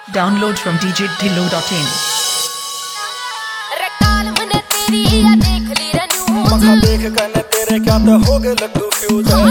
Download from djdhillo.in. मखा देख कने तेरे क्या तो हो गए लड्डू फ्यूज है।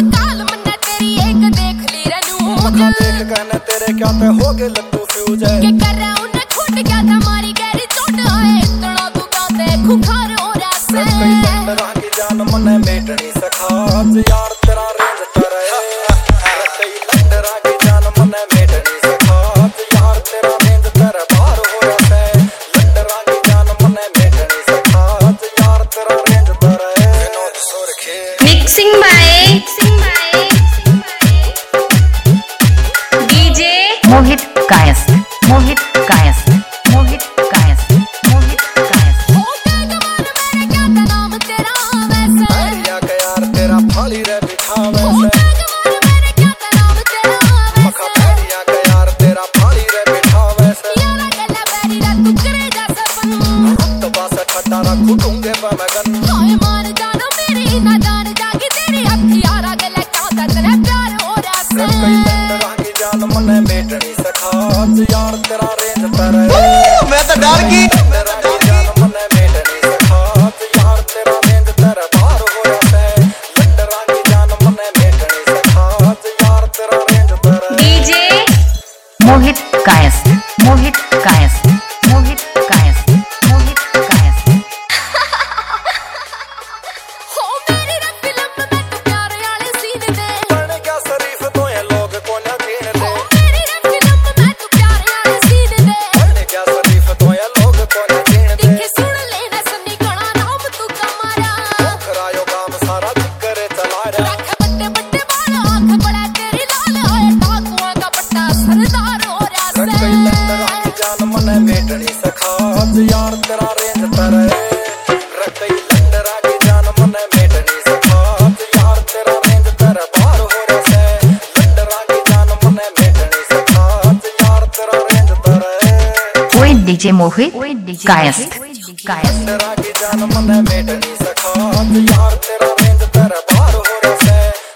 मखा देख कने तेरे क्या तो हो गए लड्डू फ्यूज है। के कर रहा हूं ना छूट गया था मारी गहरी चोट आए इतना तू गाते खुखार हो रहा से कई बंदरा की जान मने मेटनी सखा यार तेरा रेंज तर है। कई बंदरा की जान मने मेटनी सखा यार तेरा रेंज तर बाहर हो रहा है। बंदरा की जान मने मेटनी सखा यार तेरा रेंज तर है। Vinod Surkhe mixing by DJ Mohit Kayasth Mohit Kayasth Mohit Kayasth Mohit Kayasth. हो गया कमाल मेरे क्या था नाम तेरा वैसे बैरिया के यार तेरा फाली रे बिठावे हो से। गया कमाल मेरे क्या था नाम तेरा मखा वैसे बैरिया के यार तेरा फाली रे बिठावे से। यारा गला बैरी रा तू करे जा सपन तो बास ठट्टा रखू दूंगे बमगन। हाय मार जानो मेरी ना जान जागी तेरी अखी यारा गला क्या था तेरा प्यार हो रहा से कई बंदरा की जान मने मेटनी सखा यार तेरा रेंज पर है। मैं तो डर गई। बंदरा की जान मने मेटनी सखा यार तेरा रेंज तर बाहर हो रहा है। बंदरा की जान मने मेटनी सखा यार तेरा रेंज पर है। डीजे मोहित कायस्थ मोहित कायस्थ मोहित कायस्थ मोहित कायस्थ। हो मेरी रे फिल्म में तू प्यार वाले सीन दे बन क्या शरीफ तो ये लोग को ना गिन हो दे। मेरी रे फिल्म में तू प्यार वाले सीन दे बन क्या शरीफ तो ये लोग को ना गिन दे। दिखे सुन लेना सन्नी गणा नाम तू कमारा करायो काम सारा करे चला रहा। रख बट्टे बट्टे बाल आंख बड़ा तेरी लाल होए डाकुआ का पट्टा सरदार हो रहा कई बंदरा की जान मने मेटनी सखा यार तेरा रेंज तर है। कई बंदरा की जान मने मेटनी सखा यार तेरा रेंज तर बाहर हो रहा है। बंदरा की जान मने मेटनी सखा यार तेरा रेंज तर है। कोई डीजे मोहित कायस्थ कायस्थ। बंदरा की जान मने मेटनी सखा यार तेरा